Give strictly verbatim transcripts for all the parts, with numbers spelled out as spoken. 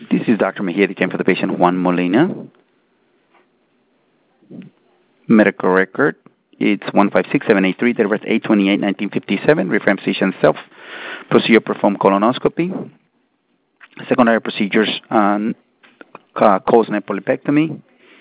This is Doctor Mejia, the for the patient Juan Molina. Medical record, it's one five six seven eight three, date of birth eight twenty-eight nineteen fifty-seven, referring physician self. Procedure performed colonoscopy. Secondary procedures, um, uh, cause polypectomy.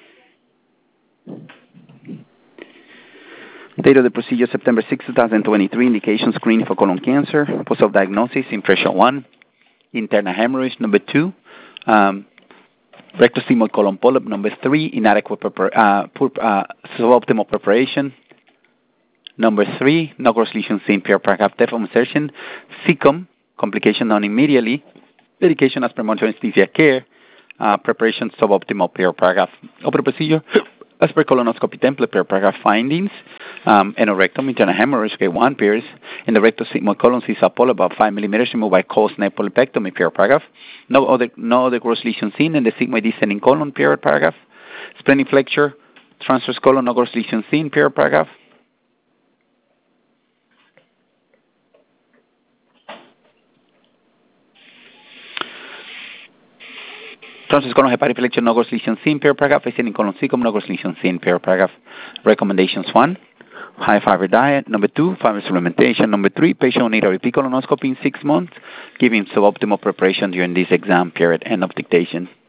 Date of the procedure, September sixth, twenty twenty-three. Indication, screening for colon cancer. Post-op diagnosis, impression one. Internal hemorrhage, number two. Um, rectosigmoid colon polyp, number three. Inadequate prepar- uh, poor, uh, suboptimal preparation. Number three, no gross lesion seen, per paragraph, depth of insertion. Cecum, complication known immediately. Medication as per monitoring anesthesia care. Uh, preparation suboptimal, per paragraph. Open procedure as per colonoscopy template, per paragraph findings. Um, endorectum, internal hemorrhage, grade one, pairs. In the rectal sigmoid colon, sees a polyp about five millimeters removed by cause neck polypectomy, per paragraph. No other, no other gross lesion seen in the sigmoid descending colon, per paragraph. Splenic flexure, transverse colon, no gross lesion seen, per paragraph. Transverse colon hepatic flexure, no gross lesion seen, per paragraph. Ascending colon cecum, no gross lesion seen, per paragraph. Recommendations one. High fiber diet. Number two, fiber supplementation. Number three, patient will need a repeat colonoscopy in six months, giving suboptimal preparation during this exam period. End of dictation.